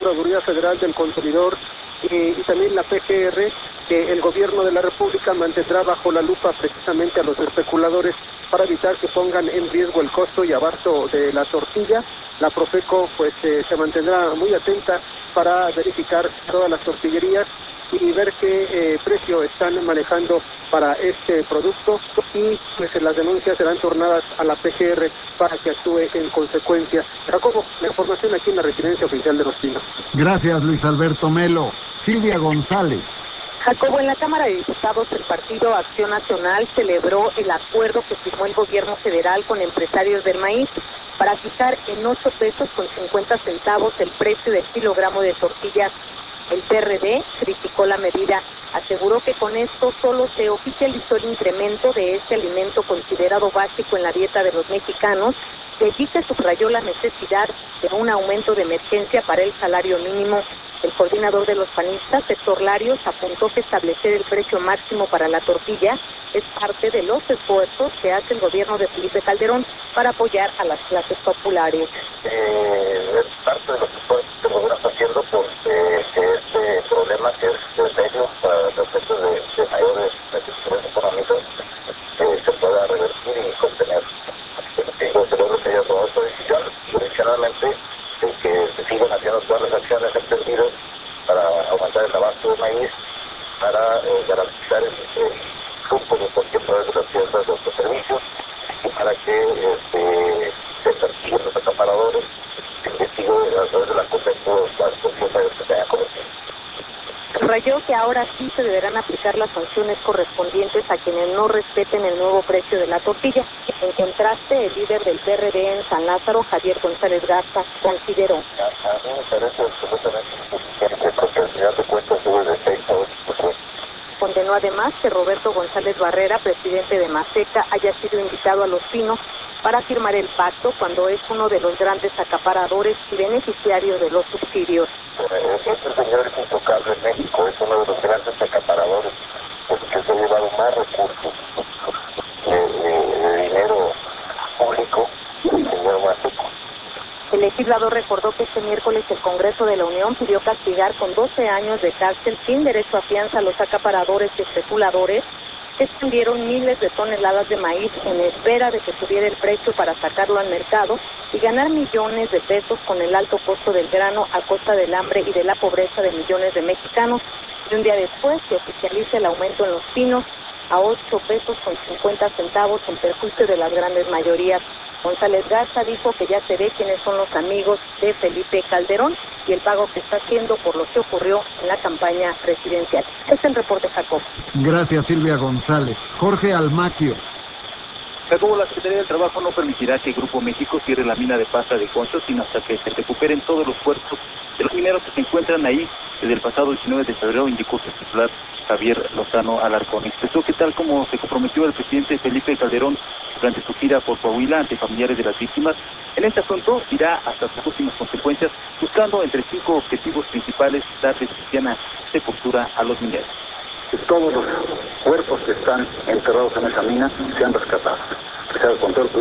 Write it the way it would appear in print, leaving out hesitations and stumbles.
Procuraduría Federal del Consumidor y también la PGR, que el gobierno de la República mantendrá bajo la lupa precisamente a los especuladores para evitar que pongan en riesgo el costo y abasto de la tortilla. La Profeco pues se mantendrá muy atenta para verificar todas las tortillerías y ver qué precio están manejando para este producto, y pues las denuncias serán tornadas a la PGR para que actúe en consecuencia. Jacobo, la información aquí en la residencia oficial de Los Pinos. Gracias, Luis Alberto Melo. Silvia González. Jacobo, en la Cámara de Diputados, el Partido Acción Nacional celebró el acuerdo que firmó el gobierno federal con empresarios del maíz para fijar en 8 pesos con 50 centavos el precio del kilogramo de tortillas. El PRD criticó la medida, aseguró que con esto solo se oficializó el incremento de este alimento considerado básico en la dieta de los mexicanos, y allí se subrayó la necesidad de un aumento de emergencia para el salario mínimo. El coordinador de los panistas, Héctor Larios, apuntó que establecer el precio máximo para la tortilla es parte de los esfuerzos que hace el gobierno de Felipe Calderón para apoyar a las clases populares. Es parte de los esfuerzos que el gobierno está haciendo porque este problema, que es serio para los efectos de mayores necesidades económicas, se pueda revertir y contener. Yo celebro que haya tomado esta decisión y adicionalmente que se sigan haciendo todas las acciones emprendidas para aumentar el abasto de maíz, para garantizar el flujo de cualquier través de las tiendas de autoservicios y para que se persiguen los acaparadores, se investigue a través de la COFECO las cuestiones que tengan cobertura. Subrayó que ahora sí se deberán aplicar las sanciones correspondientes a quienes no respeten el nuevo precio de la tortilla. En contraste, el líder del PRD en San Lázaro, Javier González Garza, consideró: a mí me parece absolutamente insuficiente porque al final de cuentas sube de 6 a 8%. Condenó además que Roberto González Barrera, presidente de Maseca, haya sido invitado a Los Pinos para firmar el pacto cuando es uno de los grandes acaparadores y beneficiarios de los subsidios. Este señor es intocable en México, es uno de los grandes acaparadores, porque se ha llevado más recursos de dinero público que el señor Maseco. El legislador recordó que este miércoles el Congreso de la Unión pidió castigar con 12 años de cárcel sin derecho a fianza a los acaparadores y especuladores que expendieron miles de toneladas de maíz en espera de que subiera el precio para sacarlo al mercado y ganar millones de pesos con el alto costo del grano a costa del hambre y de la pobreza de millones de mexicanos. Y un día después se oficializa el aumento en Los Pinos a 8 pesos con 50 centavos en perjuicio de las grandes mayorías. González Garza dijo que ya se ve quiénes son los amigos de Felipe Calderón y el pago que está haciendo por lo que ocurrió en la campaña presidencial. Es el reporte, Jacob. Gracias, Silvia González. Jorge Almaquio. Jacobo, la Secretaría del Trabajo no permitirá que Grupo México cierre la mina de Pasta de Concho, sino hasta que se recuperen todos los puertos de los mineros que se encuentran ahí desde el pasado 19 de febrero, indicó su titular Javier Lozano Alarcón. Expresó que tal como se comprometió el presidente Felipe Calderón durante su gira por Coahuila ante familiares de las víctimas, en este asunto irá hasta sus últimas consecuencias, buscando entre 5 objetivos principales darle cristiana sepultura a los mineros. Que todos los cuerpos que están enterrados en esa mina sean rescatados, que se haga con todo el cuidado.